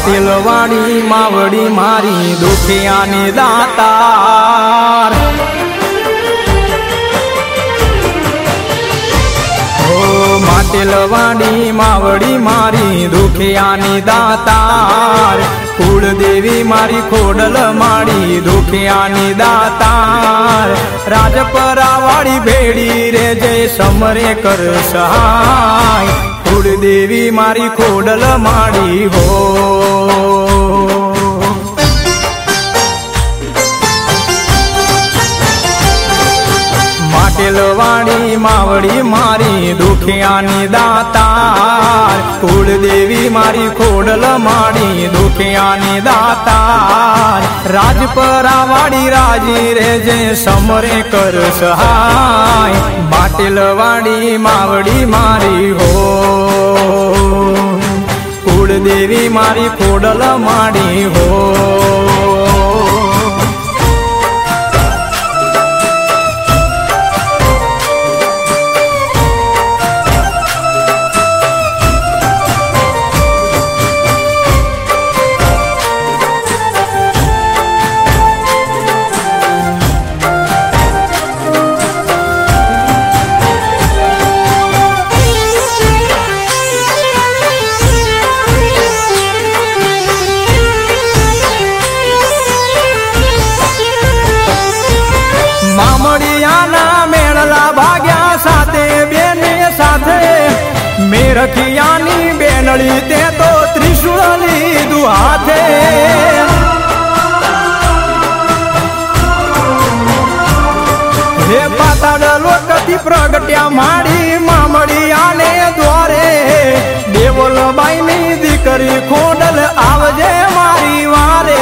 પાટીલવાડી માવડી મારી દુખિયાની દાતાર પાટીલવાડી માવડી મારી દુખિયાની દાતાર કુળદેવી મારી ખોડલ માડી દુખિયાની દાતાર રાજપરાવાળી ભેડી રે જય સમરે કર સહાય કુળદેવી મારી ખોડલ માડી હો પાટીલવાડી માવડી મારી દુખિયાની દાતાર કુળદેવી મારી ખોડલ માડી દુખિયાની દાતાર રાજપરાવાળી રાજી રે જે સમરે કર સહાય પાટીલવાડી માવડી મારી હો કુળદેવી મારી ખોડલ માડી હો રખિયાની બેનળી તે તો ત્રિશુળ લીધું હાથે હે પાતાળ લોકથી પ્રગટ્યા માડી મામડિયાને દ્વારે દેવલબાઈની દીકરી ખોડલ આવજે મારી વારે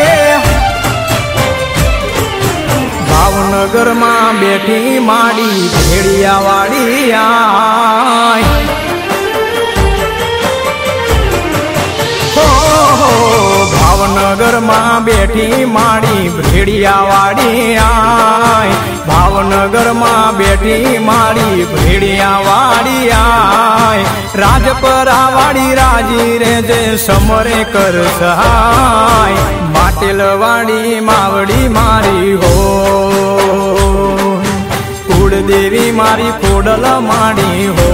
ભાવનગરમાં બેઠી માડી ભેડિયાવાળી આય ભાવનગરમાં બેઠી માડી ભેડિયાવાળી આય ભાવનગરમાં બેઠી માડી ભેડિયાવાળી આય રાજપરાવાળી રાજી રે જે સમરે કર સહાય પાટીલવાડી માવડી મારી હો કુળદેવી મારી ખોડલ માડી હો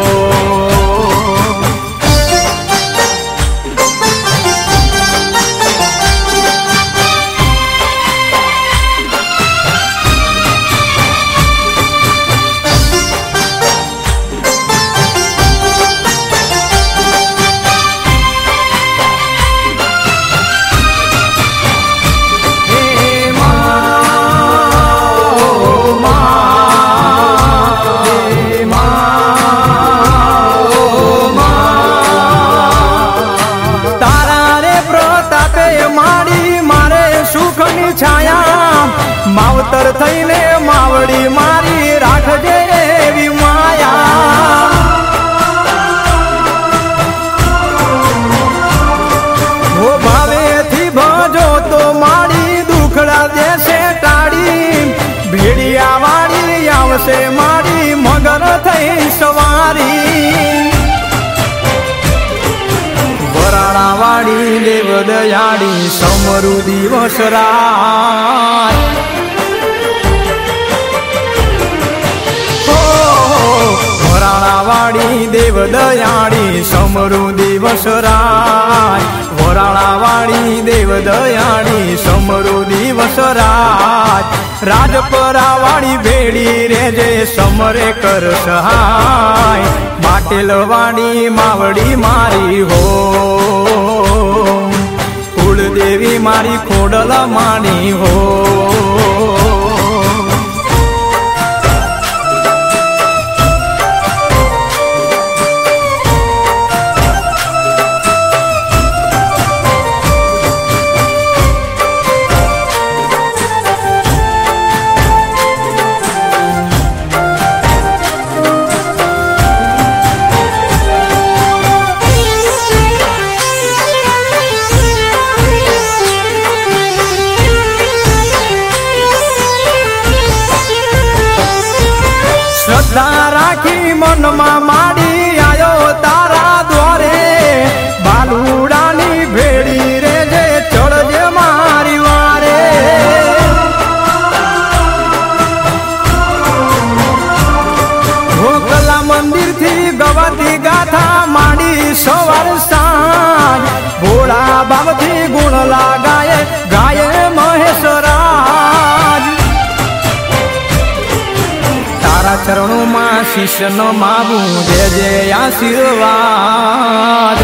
માવતર થઈને માવડી મારી રાખજે એવી માયા હો ભાવેથી ભજો તો માડી દુખડા દેશે ટાળી ભેડિયાવાળી આવશે માડી મગર થઈ સવારી વરાણાવાળી દેવદયાળી સમરુ દિવસ રાય વરાણાવાળી દેવદયાળી સમરુ દિવસ રાય વરાણાવાળી દેવદયાળી સમરુ દિવસ રાય રાજપરાવાળી ભેડી રે જે સમરે કર સહાય પાટીલવાડી માવડી મારી હો કુળદેવી મારી ખોડલ માડી હો ભગતી ગાથા માંડી સવાર સાંજ ભોળા બાબથી ગુણ લાગાય ગાય મહેશરાજ તારા ચરણોમાં શીશ નમાવું જે જે આશીર્વાદ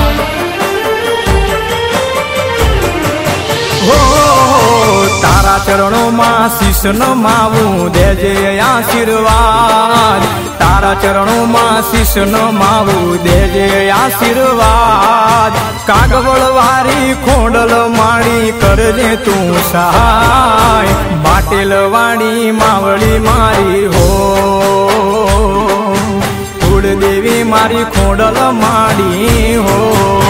હો તારા ચરણોમાં શીશ નમાવું દેજે આશીર્વાદ તારા ચરણોમાં શીશ નમાવું દેજે આશીર્વાદ કાગવળ વારી ખોડલ માળી કરજે તું સહાય બાટેલ વાળી માવળી મારી હો કુળદેવી મારી ખોડલ માળી હો